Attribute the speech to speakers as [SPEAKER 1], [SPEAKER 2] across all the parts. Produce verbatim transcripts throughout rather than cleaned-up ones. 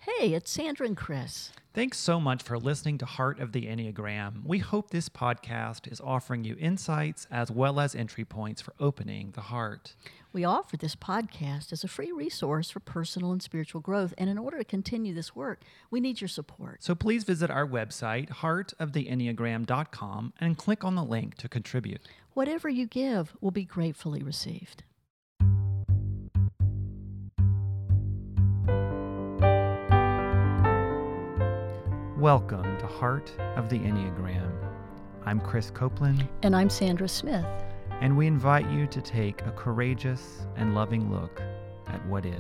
[SPEAKER 1] Hey, it's Sandra and Chris.
[SPEAKER 2] Thanks so much for listening to Heart of the Enneagram. We hope this podcast is offering you insights as well as entry points for opening the heart.
[SPEAKER 1] We offer this podcast as a free resource for personal and spiritual growth, and in order to continue this work, we need your support.
[SPEAKER 2] So please visit our website, heart of the enneagram dot com, and click on the link to contribute.
[SPEAKER 1] Whatever you give will be gratefully received.
[SPEAKER 2] Welcome to Heart of the Enneagram. I'm Chris Copeland.
[SPEAKER 1] And I'm Sandra Smith.
[SPEAKER 2] And we invite you to take a courageous and loving look at what is.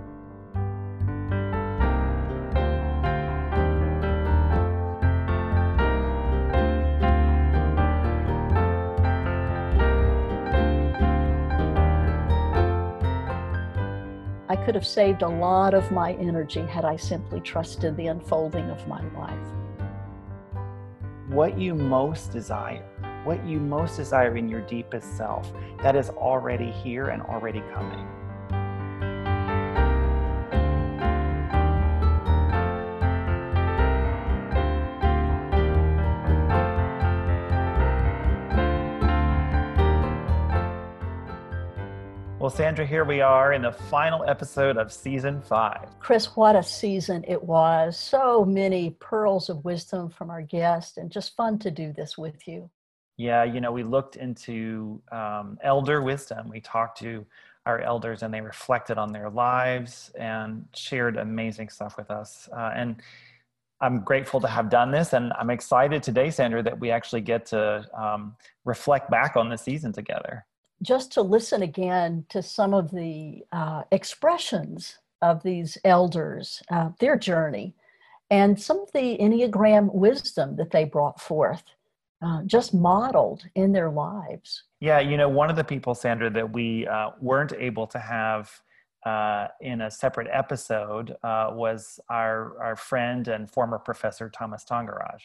[SPEAKER 1] I could have saved a lot of my energy had I simply trusted the unfolding of my life.
[SPEAKER 3] What you most desire, what you most desire in your deepest self, that is already here and already coming. Well, Sandra, here we are in the final episode of season five.
[SPEAKER 1] Chris, what a season it was. So many pearls of wisdom from our guest, and just fun to do this with you.
[SPEAKER 3] Yeah, you know, we looked into um, elder wisdom. We talked to our elders and they reflected on their lives and shared amazing stuff with us. Uh, and I'm grateful to have done this. And I'm excited today, Sandra, that we actually get to um, reflect back on the season together.
[SPEAKER 1] Just to listen again to some of the uh, expressions of these elders, uh, their journey, and some of the Enneagram wisdom that they brought forth, uh, just modeled in their lives.
[SPEAKER 3] Yeah, you know, one of the people, Sandra, that we uh, weren't able to have uh, in a separate episode uh, was our, our friend and former professor, Thomas Tangaraj.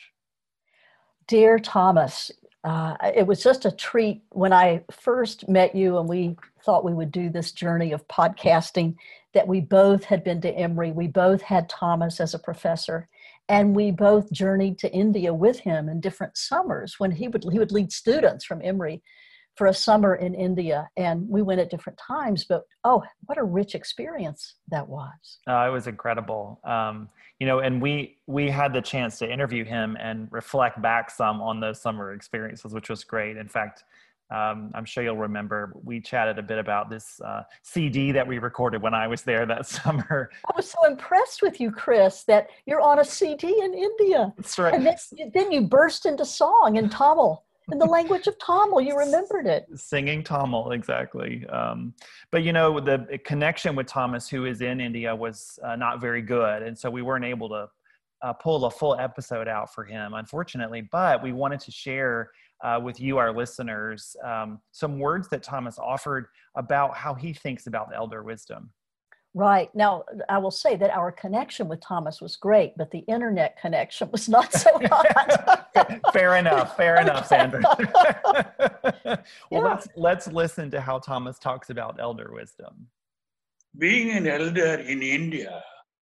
[SPEAKER 1] Dear Thomas, Uh, it was just a treat when I first met you and we thought we would do this journey of podcasting, that we both had been to Emory. We both had Thomas as a professor, and we both journeyed to India with him in different summers when he would, he would lead students from Emory for a summer in India. And we went at different times, but oh, what a rich experience that was.
[SPEAKER 3] Uh, it was incredible. Um, you know, and we, we had the chance to interview him and reflect back some on those summer experiences, which was great. In fact, um, I'm sure you'll remember, we chatted a bit about this uh, C D that we recorded when I was there that summer.
[SPEAKER 1] I was so impressed with you, Chris, that you're on a C D in India.
[SPEAKER 3] That's right.
[SPEAKER 1] And then, then you burst into song in Tamil. In the language of Tamil, you remembered it.
[SPEAKER 3] Singing Tamil, exactly. Um, but, you know, the connection with Thomas, who is in India, was uh, not very good. And so we weren't able to uh, pull a full episode out for him, unfortunately. But we wanted to share uh, with you, our listeners, um, some words that Thomas offered about how he thinks about the elder wisdom.
[SPEAKER 1] Right. Now, I will say that our connection with Thomas was great, but the internet connection was not so hot.
[SPEAKER 3] Fair enough. Fair okay. enough, Sandra. well,
[SPEAKER 1] yeah.
[SPEAKER 3] let's, let's listen to how Thomas talks about elder wisdom.
[SPEAKER 4] Being an elder in India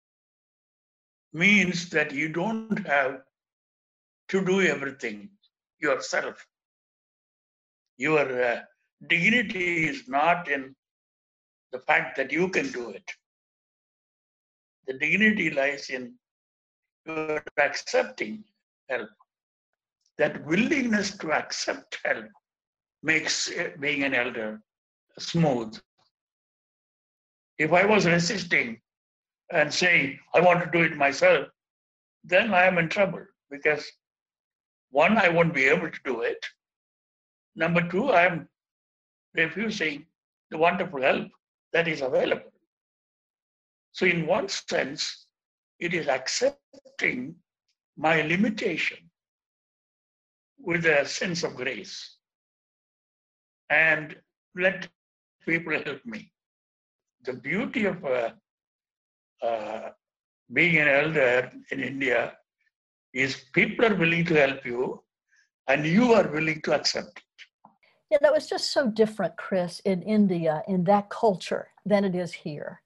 [SPEAKER 4] means that you don't have to do everything yourself. Your uh, dignity is not in the fact that you can do it. The dignity lies in your accepting help. That willingness to accept help makes being an elder smooth. If I was resisting and saying, I want to do it myself, then I am in trouble because one, I won't be able to do it. Number two, I am refusing the wonderful help that is available. So in one sense, it is accepting my limitation with a sense of grace and let people help me. The beauty of uh, uh, being an elder in India is people are willing to help you and you are willing to accept it.
[SPEAKER 1] Yeah, that was just so different, Chris, in India, in that culture than it is here.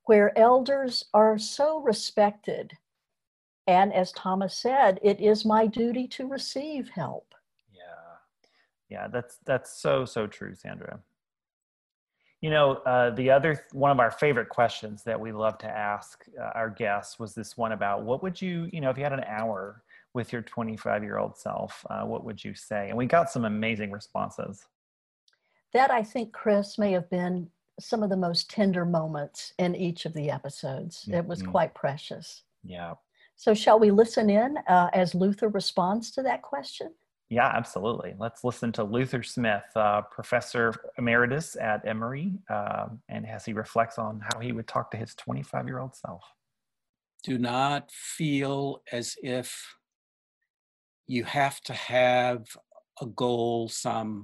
[SPEAKER 1] where elders are so respected. And as Thomas said, it is my duty to receive help.
[SPEAKER 3] Yeah. Yeah, that's that's so, so true, Sandra. You know, uh, the other, one of our favorite questions that we love to ask uh, our guests was this one about what would you, you know, if you had an hour with your twenty-five-year-old self, uh, what would you say? And we got some amazing responses.
[SPEAKER 1] That, I think, Chris, may have been some of the most tender moments in each of the episodes. It was
[SPEAKER 3] Mhm.
[SPEAKER 1] quite precious.
[SPEAKER 3] Yeah.
[SPEAKER 1] So shall we listen in uh, as Luther responds to that question?
[SPEAKER 3] Yeah, absolutely. Let's listen to Luther Smith, uh, professor emeritus at Emory, um, and as he reflects on how he would talk to his twenty-five-year-old self.
[SPEAKER 5] Do not feel as if you have to have a goal some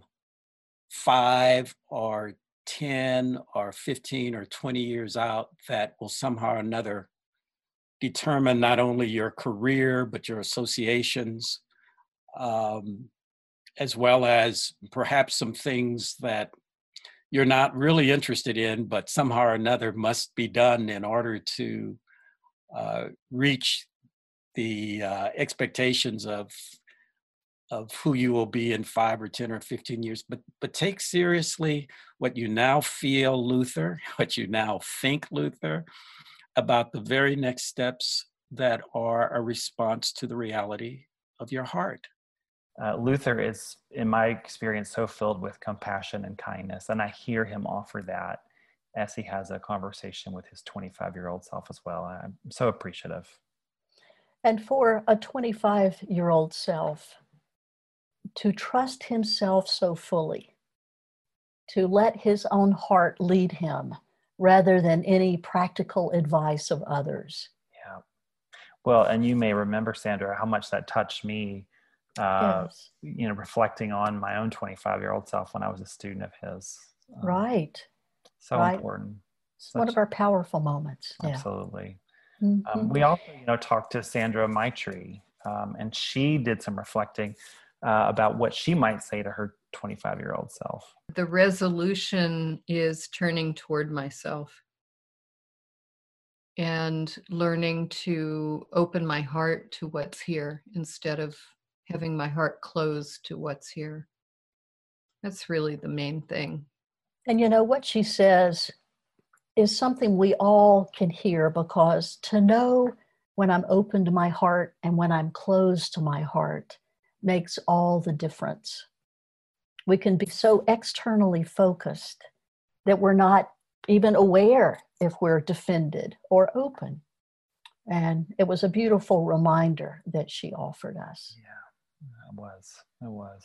[SPEAKER 5] five or ten or fifteen or twenty years out that will somehow or another determine not only your career, but your associations, um, as well as perhaps some things that you're not really interested in, but somehow or another must be done in order to uh, reach the uh, expectations of of who you will be in five or ten or fifteen years. But but take seriously what you now feel, Luther, what you now think, Luther, about the very next steps that are a response to the reality of your heart.
[SPEAKER 3] Uh, Luther is, in my experience, so filled with compassion and kindness, and I hear him offer that as he has a conversation with his twenty-five-year-old self as well. I'm so appreciative.
[SPEAKER 1] And for a twenty-five-year-old self, to trust himself so fully, to let his own heart lead him rather than any practical advice of others.
[SPEAKER 3] Yeah. Well, and you may remember, Sandra, how much that touched me, uh,
[SPEAKER 1] Yes.
[SPEAKER 3] you know, reflecting on my own twenty-five-year-old self when I was a student of his. Um,
[SPEAKER 1] Right.
[SPEAKER 3] So
[SPEAKER 1] right.
[SPEAKER 3] important.
[SPEAKER 1] It's one
[SPEAKER 3] Such-
[SPEAKER 1] of our powerful moments. Yeah.
[SPEAKER 3] Absolutely.
[SPEAKER 1] Mhm.
[SPEAKER 3] Um, we also, you know, talked to Sandra Maitrey, um, and she did some reflecting uh, about what she might say to her twenty-five-year-old self.
[SPEAKER 6] The resolution is turning toward myself and learning to open my heart to what's here instead of having my heart closed to what's here. That's really the main thing.
[SPEAKER 1] And you know, what she says is something we all can hear, because to know when I'm open to my heart and when I'm closed to my heart makes all the difference. We can be so externally focused that we're not even aware if we're defended or open. And it was a beautiful reminder that she offered us.
[SPEAKER 3] Yeah, it was. It was.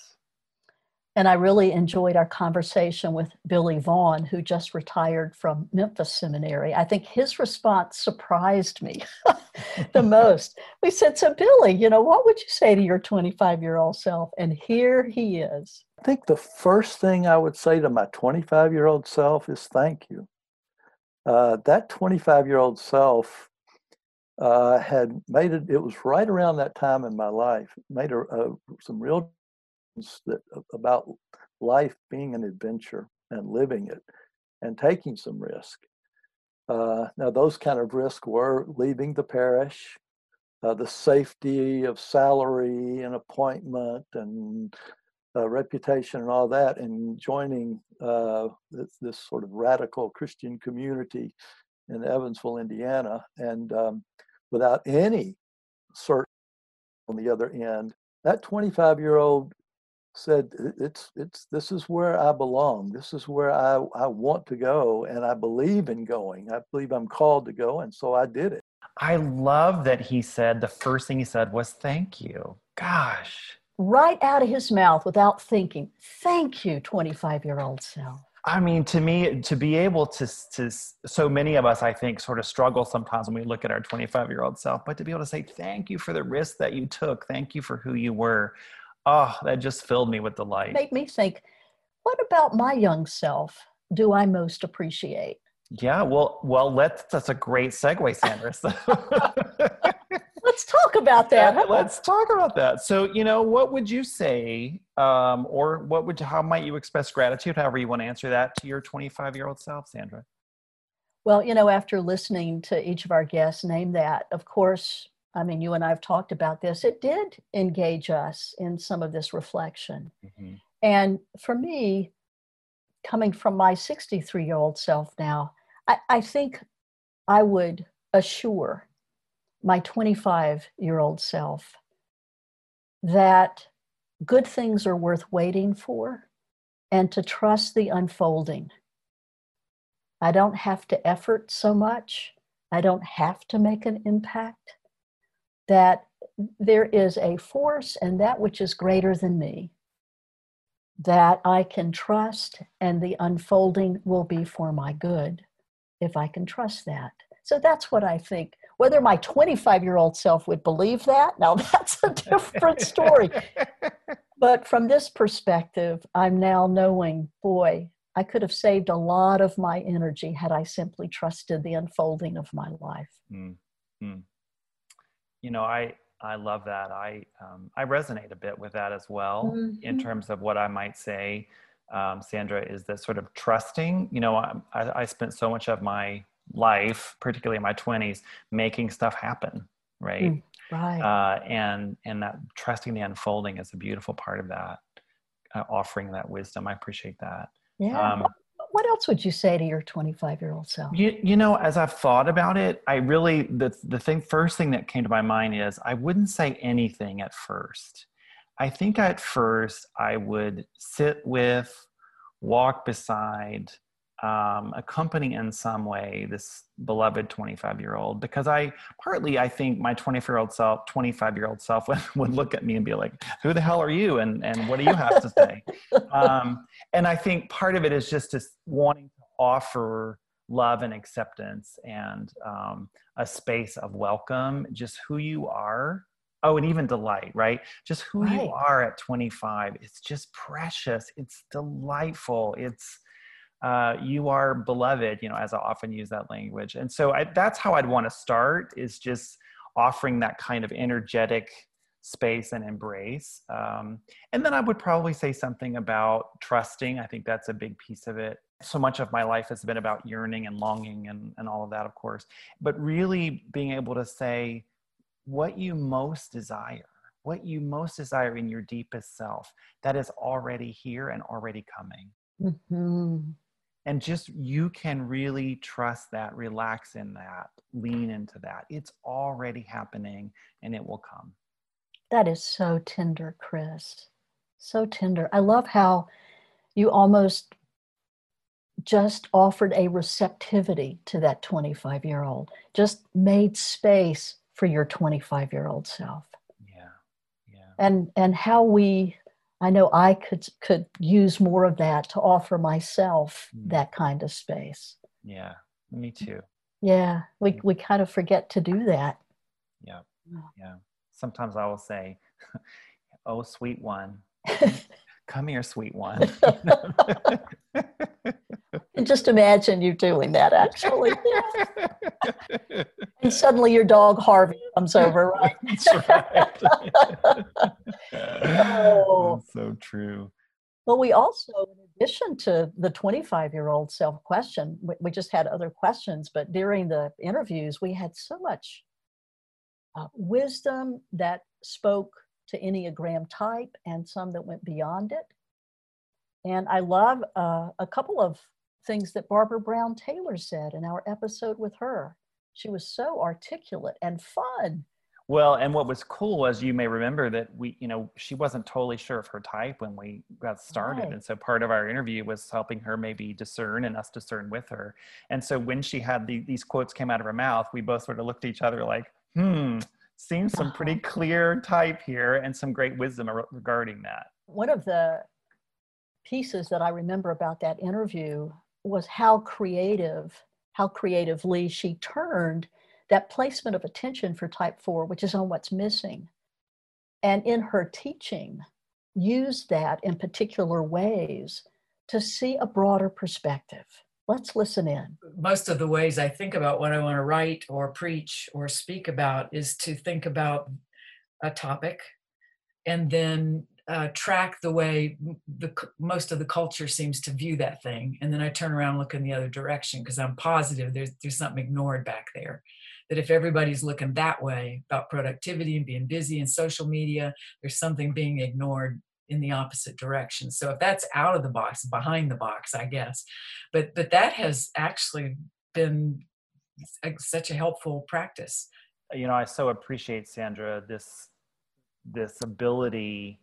[SPEAKER 1] And I really enjoyed our conversation with Billy Vaughn, who just retired from Memphis Seminary. I think his response surprised me the most. We said, so Billy, you know, what would you say to your twenty-five-year-old self? And here he is.
[SPEAKER 7] I think the first thing I would say to my twenty-five-year-old self is thank you. Uh, that twenty-five-year-old self uh, had made it, it was right around that time in my life, made a, a, some real that about life being an adventure and living it and taking some risk. Uh, now, those kind of risks were leaving the parish, uh, the safety of salary and appointment and uh, reputation and all that, and joining uh, this, this sort of radical Christian community in Evansville, Indiana, and um, without any certainty on the other end. That twenty-five-year-old said, it's it's this is where I belong. This is where I, I want to go, and I believe in going. I believe I'm called to go, and so I did it.
[SPEAKER 3] I love that he said, the first thing he said was thank you. Gosh.
[SPEAKER 1] Right out of his mouth without thinking. Thank you, twenty-five-year-old self.
[SPEAKER 3] I mean, to me, to be able to, to, so many of us, I think, sort of struggle sometimes when we look at our twenty-five-year-old self, but to be able to say, thank you for the risk that you took. Thank you for who you were. Oh, that just filled me with delight.
[SPEAKER 1] Made me think, what about my young self do I most appreciate?
[SPEAKER 3] Yeah, well, well, let's, that's a great segue, Sandra. So
[SPEAKER 1] Let's talk about that. Huh?
[SPEAKER 3] Let's talk about that. So, you know, what would you say, um, or what would, how might you express gratitude, however you want to answer that, to your twenty-five-year-old self, Sandra?
[SPEAKER 1] Well, you know, after listening to each of our guests name that, of course, I mean, you and I have talked about this, it did engage us in some of this reflection.
[SPEAKER 3] Mhm.
[SPEAKER 1] And for me, coming from my sixty-three-year-old self now, I, I think I would assure my twenty-five-year-old self that good things are worth waiting for and to trust the unfolding. I don't have to effort so much. I don't have to make an impact. That there is a force and that which is greater than me that I can trust, and the unfolding will be for my good if I can trust that. So that's what I think. Whether my twenty-five-year-old self would believe that, now that's a different story. But from this perspective, I'm now knowing, boy, I could have saved a lot of my energy had I simply trusted the unfolding of my life.
[SPEAKER 3] Mm-hmm. You know, I, I love that. I, um, I resonate a bit with that as well, mm-hmm. in terms of what I might say, um, Sandra, is that sort of trusting. You know, I, I, I spent so much of my life, particularly in my twenties, making stuff happen, right?
[SPEAKER 1] Mm, right.
[SPEAKER 3] Uh, and, and that trusting the unfolding is a beautiful part of that, uh, offering that wisdom. I appreciate that.
[SPEAKER 1] Yeah.
[SPEAKER 3] Um,
[SPEAKER 1] what else would you say to your twenty-five-year-old self?
[SPEAKER 3] You, you know, as I've thought about it, I really, the, the thing, first thing that came to my mind is I wouldn't say anything at first. I think at first I would sit with, walk beside, um, accompany in some way this beloved twenty-five-year-old, because I, partly I think my twenty-five-year-old self, twenty-five-year-old self would, would look at me and be like, who the hell are you? And, and what do you have to say? Um, and I think part of it is just this wanting to offer love and acceptance and um, a space of welcome, just who you are. Oh, and even delight, right? Just who
[SPEAKER 1] Right.
[SPEAKER 3] you are at twenty-five. It's just precious. It's delightful. It's, uh, you are beloved, you know, as I often use that language. And so I, that's how I'd want to start, is just offering that kind of energetic space and embrace. Um, and then I would probably say something about trusting. I think that's a big piece of it. So much of my life has been about yearning and longing and, and all of that, of course, but really being able to say what you most desire, what you most desire in your deepest self, that is already here and already coming.
[SPEAKER 1] Mm-hmm.
[SPEAKER 3] And just, you can really trust that, relax in that, lean into that. It's already happening and it will come.
[SPEAKER 1] That is so tender, Chris. So tender. I love how you almost just offered a receptivity to that twenty-five-year-old, just made space for your twenty-five-year-old self.
[SPEAKER 3] Yeah, yeah.
[SPEAKER 1] And and how we, I know I could could use more of that to offer myself mm. that kind of space.
[SPEAKER 3] Yeah, me too.
[SPEAKER 1] Yeah, we, we kind of forget to do that.
[SPEAKER 3] Yeah, yeah. Sometimes I will say, oh, sweet one, come here, sweet one.
[SPEAKER 1] And just imagine you doing that, actually. And suddenly your dog Harvey comes over, right?
[SPEAKER 3] That's right. Oh, that's so true.
[SPEAKER 1] Well, we also, in addition to the twenty-five-year-old self question, we, we just had other questions, but during the interviews, we had so much uh, wisdom that spoke to Enneagram type and some that went beyond it. And I love uh, a couple of things that Barbara Brown Taylor said in our episode with her. She was so articulate and fun.
[SPEAKER 3] Well, and what was cool was, you may remember that we, you know, she wasn't totally sure of her type when we got started.
[SPEAKER 1] Right.
[SPEAKER 3] And so part of our interview was helping her maybe discern and us discern with her. And so when she had the, these quotes came out of her mouth, we both sort of looked at each other like, hmm, seems some pretty clear type here and some great wisdom regarding that.
[SPEAKER 1] One of the pieces that I remember about that interview was how creative, how creatively she turned that placement of attention for type four, which is on what's missing. And in her teaching, used that in particular ways to see a broader perspective. Let's listen in.
[SPEAKER 8] Most of the ways I think about what I want to write or preach or speak about is to think about a topic and then uh, track the way the c- most of the culture seems to view that thing, and then I turn around and look in the other direction because I'm positive there's there's something ignored back there. That if everybody's looking that way about productivity and being busy in social media, there's something being ignored in the opposite direction. So if that's out of the box, behind the box, I guess. But but that has actually been s- such a helpful practice.
[SPEAKER 3] You know, I so appreciate, Sandra, this this ability,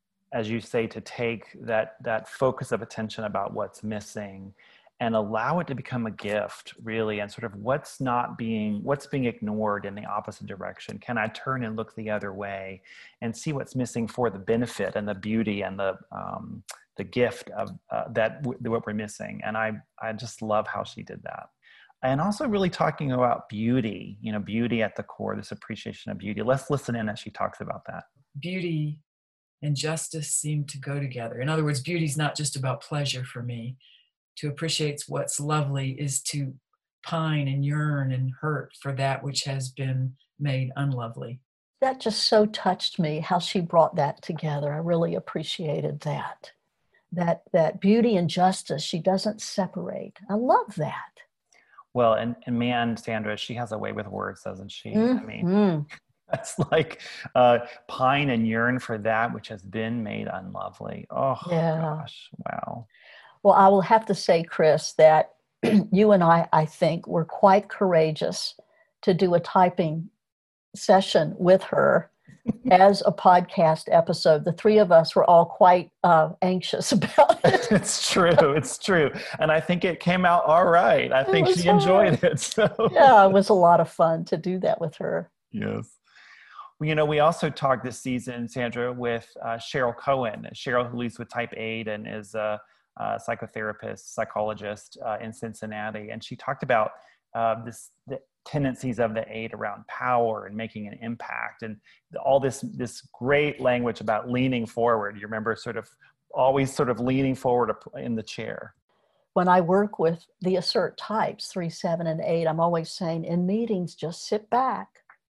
[SPEAKER 3] as you say, to take that that focus of attention about what's missing and allow it to become a gift, really, and sort of what's not being, what's being ignored in the opposite direction. Can I turn and look the other way and see what's missing for the benefit and the beauty and the um, the gift of uh, that w- what we're missing? And I I just love how she did that. And also really talking about beauty, you know, beauty at the core, this appreciation of beauty. Let's listen in as she talks about that.
[SPEAKER 8] Beauty and justice seem to go together. In other words, beauty is not just about pleasure for me. To appreciate what's lovely is to pine and yearn and hurt for that which has been made unlovely.
[SPEAKER 1] That just so touched me, how she brought that together. I really appreciated that. That that beauty and justice, she doesn't separate. I love that.
[SPEAKER 3] Well, and, and man, Sandra, she has a way with words, doesn't she? I mean,
[SPEAKER 1] Mhm.
[SPEAKER 3] that's like uh, pine and yearn for that which has been made unlovely. Oh,
[SPEAKER 1] Yeah.
[SPEAKER 3] gosh, wow.
[SPEAKER 1] Well, I will have to say, Chris, that you and I, I think, were quite courageous to do a typing session with her as a podcast episode. The three of us were all quite uh, anxious about it.
[SPEAKER 3] It's true. It's true. And I think it came out all right. I
[SPEAKER 1] It
[SPEAKER 3] think
[SPEAKER 1] was
[SPEAKER 3] she enjoyed
[SPEAKER 1] hard.
[SPEAKER 3] it. So
[SPEAKER 1] Yeah, it was a lot of fun to do that with her.
[SPEAKER 3] yes. Well, you know, we also talked this season, Sandra, with uh, Cheryl Cohen. Cheryl, who leads with Type eight and is a, a psychotherapist, psychologist uh, in Cincinnati. And she talked about uh, this the tendencies of the eight around power and making an impact, and all this this great language about leaning forward. You remember, sort of always sort of leaning forward in the chair.
[SPEAKER 1] When I work with the assert types, three, seven, and eight, I'm always saying in meetings, just sit back.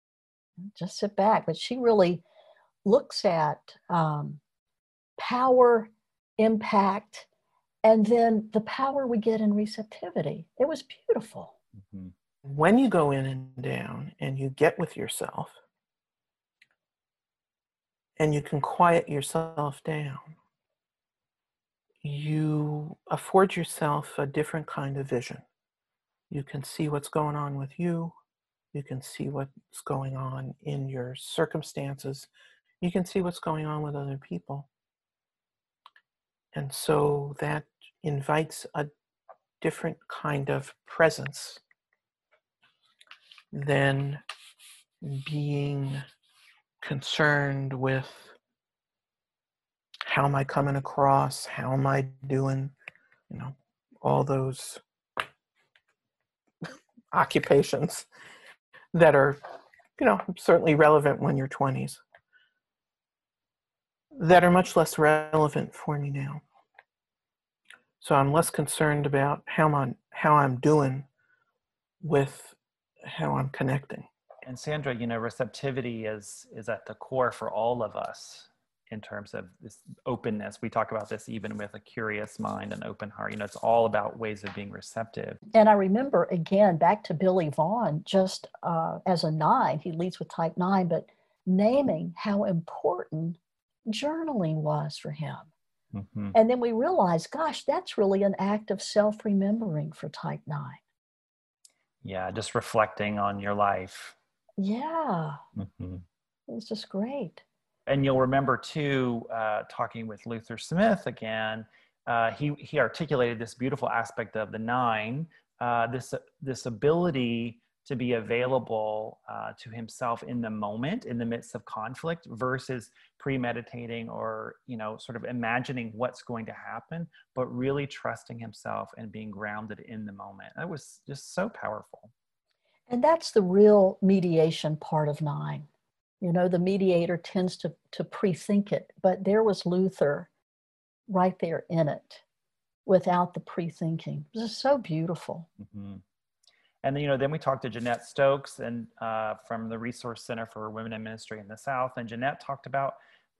[SPEAKER 1] Just sit back. But she really looks at um, power, impact, and then the power we get in receptivity. It was beautiful.
[SPEAKER 3] Mm-hmm.
[SPEAKER 9] When you go in and down and you get with yourself and you can quiet yourself down, you afford yourself a different kind of vision. You can see what's going on with you. You can see what's going on in your circumstances. You can see what's going on with other people. And so that invites a different kind of presence than being concerned with how am I coming across, how am I doing, you know, all those occupations that are, you know, certainly relevant when you're twenties, that are much less relevant for me now. So I'm less concerned about how I'm, how I'm doing with how I'm connecting.
[SPEAKER 3] And Sandra, you know, receptivity is is at the core for all of us in terms of this openness. We talk about this even with a curious mind and open heart. You know, it's all about ways of being receptive.
[SPEAKER 1] And I remember, again, back to Billy Vaughn, just uh, as a nine, he leads with type nine, but naming how important journaling was for him.
[SPEAKER 3] Mm-hmm.
[SPEAKER 1] And then we realized, gosh, that's really an act of self-remembering for type nine.
[SPEAKER 3] Yeah, just reflecting on your life.
[SPEAKER 1] Yeah,
[SPEAKER 3] Mm-hmm.
[SPEAKER 1] it was just great.
[SPEAKER 3] And you'll remember too, uh, talking with Luther Smith again, uh, he, he articulated this beautiful aspect of the nine, uh, this, this ability to be available uh, to himself in the moment, in the midst of conflict, versus premeditating or, you know, sort of imagining what's going to happen, but really trusting himself and being grounded in the moment. That was just so powerful.
[SPEAKER 1] And that's the real mediation part of nine. You know, the mediator tends to, to pre-think it, but there was Luther right there in it without the pre-thinking. It was so beautiful.
[SPEAKER 3] Mm-hmm. And then, you know, then we talked to Jeanette Stokes and uh, from the Resource Center for Women in Ministry in the South. And Jeanette talked about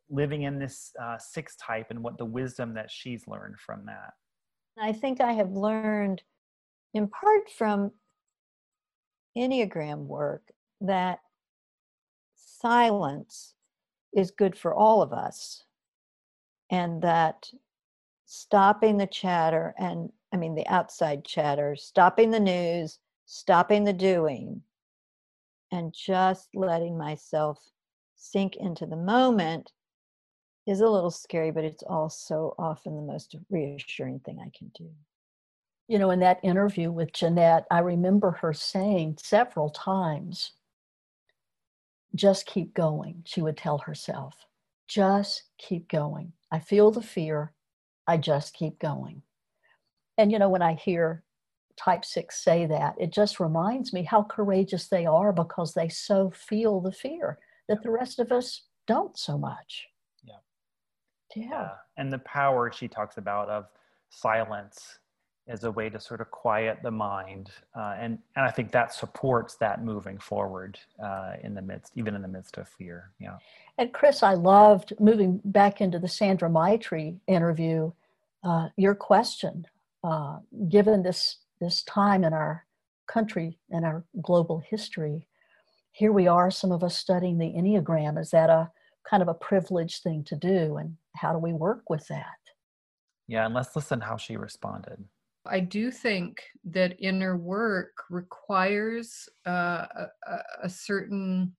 [SPEAKER 3] living in this uh, six type and what the wisdom that she's learned from that.
[SPEAKER 10] I think I have learned in part from Enneagram work that silence is good for all of us, and that stopping the chatter, and I mean the outside chatter, stopping the news, stopping the doing, and just letting myself sink into the moment is a little scary, but it's also often the most reassuring thing I can do.
[SPEAKER 1] You know, in that interview with Jeanette, I remember her saying several times, just keep going, she would tell herself. Just keep going. I feel the fear. I just keep going. And, you know, when I hear type six say that, it just reminds me how courageous they are, because they so feel the fear that the rest of us don't so much.
[SPEAKER 3] Yeah.
[SPEAKER 1] Yeah.
[SPEAKER 3] Yeah. And the power she talks about of silence as a way to sort of quiet the mind. Uh, and, and I think that supports that moving forward uh, in the midst, even in the midst of fear. Yeah.
[SPEAKER 1] And Chris, I loved, moving back into the Sandra Maitri interview, uh, your question, uh, given this, this time in our country and our global history, here we are, some of us studying the Enneagram. Is that a kind of a privileged thing to do? And how do we work with that?
[SPEAKER 3] Yeah, and let's listen how she responded.
[SPEAKER 6] I do think that inner work requires uh, a, a certain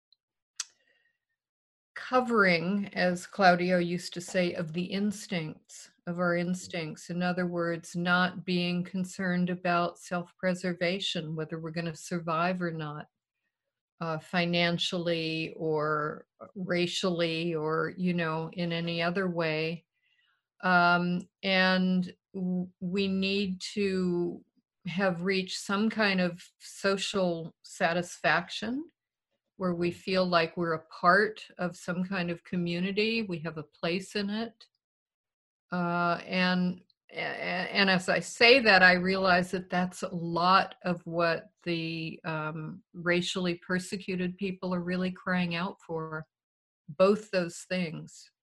[SPEAKER 6] covering, as Claudio used to say, of the instincts, of our instincts. In other words, not being concerned about self-preservation, whether we're going to survive or not, uh, financially or racially or, you know, in any other way. Um, and we need to have reached some kind of social satisfaction where we feel like we're a part of some kind of community, we have a place in it. Uh, and, and as I say that, I realize that that's a lot of what the um, racially persecuted people are really crying out for, both those things.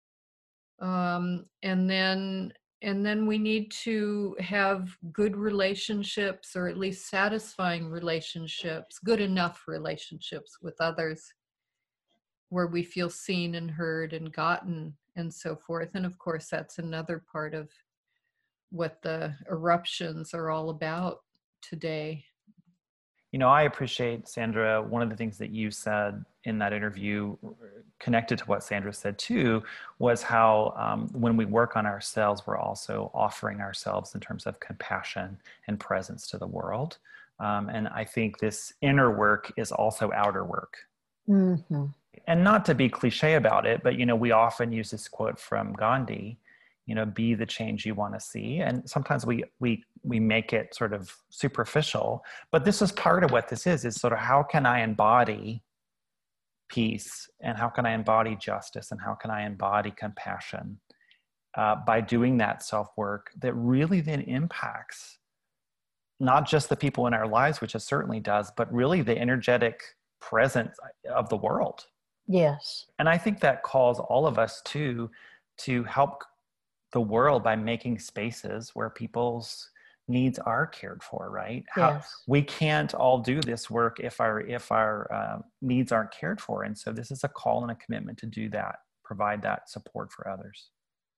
[SPEAKER 6] Um, and then and then we need to have good relationships, or at least satisfying relationships, good enough relationships with others, where we feel seen and heard and gotten and so forth. And of course, that's another part of what the eruptions are all about today.
[SPEAKER 3] You know, I appreciate, Sandra, one of the things that you said in that interview, connected to what Sandra said too, was how um, when we work on ourselves, we're also offering ourselves in terms of compassion and presence to the world. Um, and I think this inner work is also outer work.
[SPEAKER 1] Mm-hmm.
[SPEAKER 3] And not to be cliche about it, but, you know, we often use this quote from Gandhi, you know, be the change you want to see. And sometimes we we we make it sort of superficial, but this is part of what this is, is sort of how can I embody peace, and how can I embody justice, and how can I embody compassion uh, by doing that self-work that really then impacts not just the people in our lives, which it certainly does, but really the energetic presence of the world.
[SPEAKER 1] Yes.
[SPEAKER 3] And I think that calls all of us to, to help the world by making spaces where people's needs are cared for, right? How,
[SPEAKER 1] Yes.
[SPEAKER 3] we can't all do this work if our, if our uh, needs aren't cared for. And so this is a call and a commitment to do that, provide that support for others.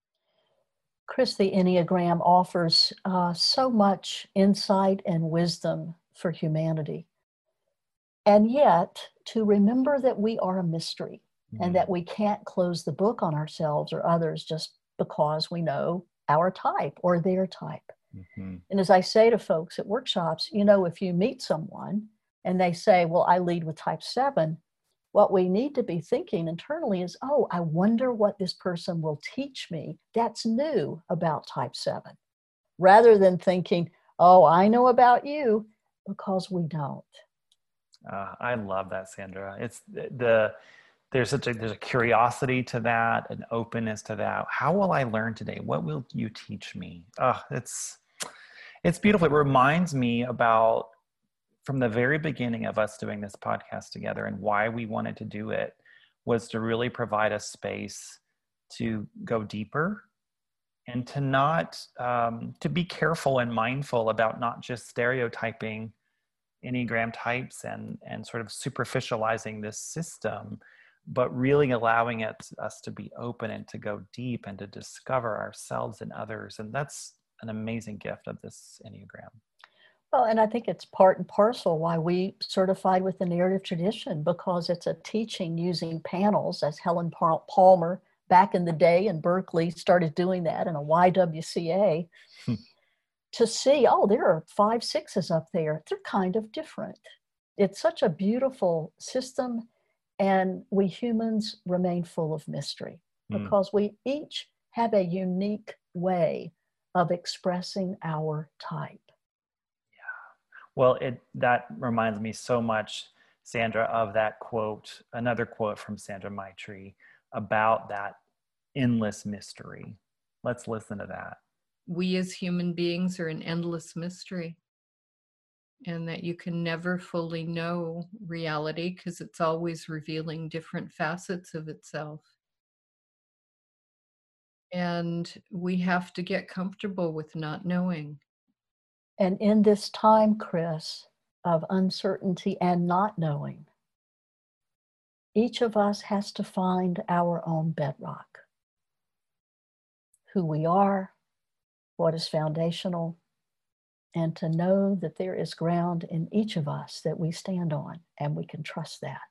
[SPEAKER 1] Chris, the Enneagram offers uh, so much insight and wisdom for humanity. And yet, to remember that we are a mystery, mm-hmm. and that we can't close the book on ourselves or others just because we know our type or their type.
[SPEAKER 3] Mm-hmm.
[SPEAKER 1] And as I say to folks at workshops, you know, if you meet someone and they say, well, I lead with type seven, what we need to be thinking internally is, oh, I wonder what this person will teach me that's new about type seven, rather than thinking, oh, I know about you, because we don't.
[SPEAKER 3] Uh, I love that, Sandra. It's the, the there's such a there's a curiosity to that, an openness to that. How will I learn today? What will you teach me? Oh, it's it's beautiful. It reminds me about from the very beginning of us doing this podcast together and why we wanted to do it, was to really provide a space to go deeper and to not, um, to be careful and mindful about not just stereotyping Enneagram types and, and sort of superficializing this system, but really allowing it, us to be open and to go deep and to discover ourselves and others. And that's an amazing gift of this Enneagram.
[SPEAKER 1] Well, and I think it's part and parcel why we certified with the narrative tradition, because it's a teaching using panels, as Helen Palmer back in the day in Berkeley started doing that in a Y W C A, hmm. to see, oh, there are five sixes up there. They're kind of different. It's such a beautiful system, and we humans remain full of mystery mm. because we each have a unique way of expressing our type.
[SPEAKER 3] Well, it that reminds me so much, Sandra, of that quote, another quote from Sandra Maitri about that endless mystery. Let's listen to that.
[SPEAKER 6] We as human beings are an endless mystery, and that you can never fully know reality because it's always revealing different facets of itself. And we have to get comfortable with not knowing.
[SPEAKER 1] And in this time, Chris, of uncertainty and not knowing, each of us has to find our own bedrock. Who we are, what is foundational, and to know that there is ground in each of us that we stand on, and we can trust that.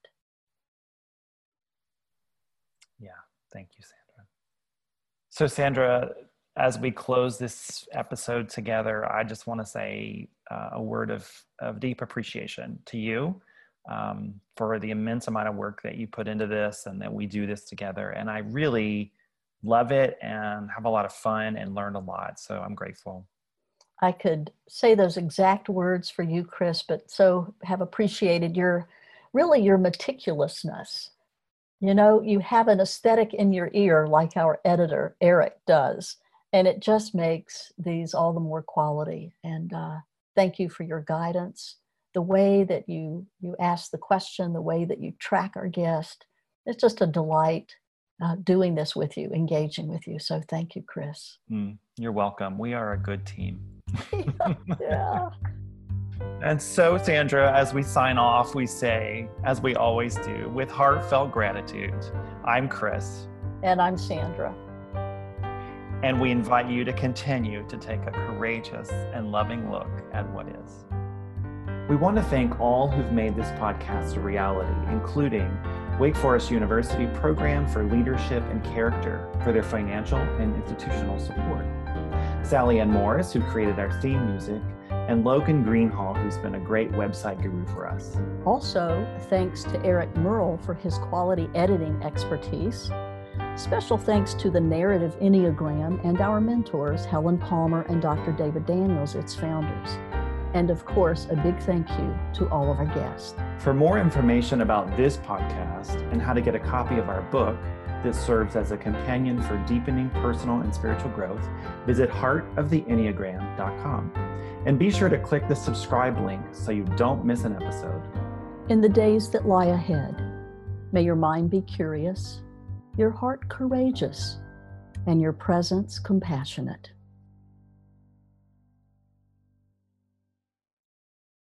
[SPEAKER 3] Yeah, thank you, Sandra. So, Sandra, as we close this episode together, I just want to say uh, a word of, of deep appreciation to you um, for the immense amount of work that you put into this and that we do this together. And I really love it and have a lot of fun and learned a lot. So I'm grateful.
[SPEAKER 1] I could say those exact words for you, Chris, but so have appreciated your, really your meticulousness. You know, you have an aesthetic in your ear like our editor, Eric, does. And it just makes these all the more quality. And uh, thank you for your guidance. The way that you, you ask the question, the way that you track our guest. It's just a delight uh, doing this with you, engaging with you. So thank you, Chris.
[SPEAKER 3] Mm, you're welcome. We are a good team.
[SPEAKER 1] yeah. yeah.
[SPEAKER 3] And so, Sandra, as we sign off, we say, as we always do, with heartfelt gratitude, I'm Chris.
[SPEAKER 1] And I'm Sandra.
[SPEAKER 3] And we invite you to continue to take a courageous and loving look at what is. We want to thank all who've made this podcast a reality, including Wake Forest University Program for Leadership and Character for their financial and institutional support, Sally Ann Morris, who created our theme music, and Logan Greenhall, who's been a great website guru for us.
[SPEAKER 1] Also, thanks to Eric Merle for his quality editing expertise. Special thanks to the Narrative Enneagram and our mentors, Helen Palmer and Doctor David Daniels, its founders. And of course, a big thank you to all of our guests.
[SPEAKER 3] For more information about this podcast and how to get a copy of our book that serves as a companion for deepening personal and spiritual growth, visit heart of the enneagram dot com. And be sure to click the subscribe link so you don't miss an episode.
[SPEAKER 1] In the days that lie ahead, may your mind be curious, your heart courageous, and your presence compassionate.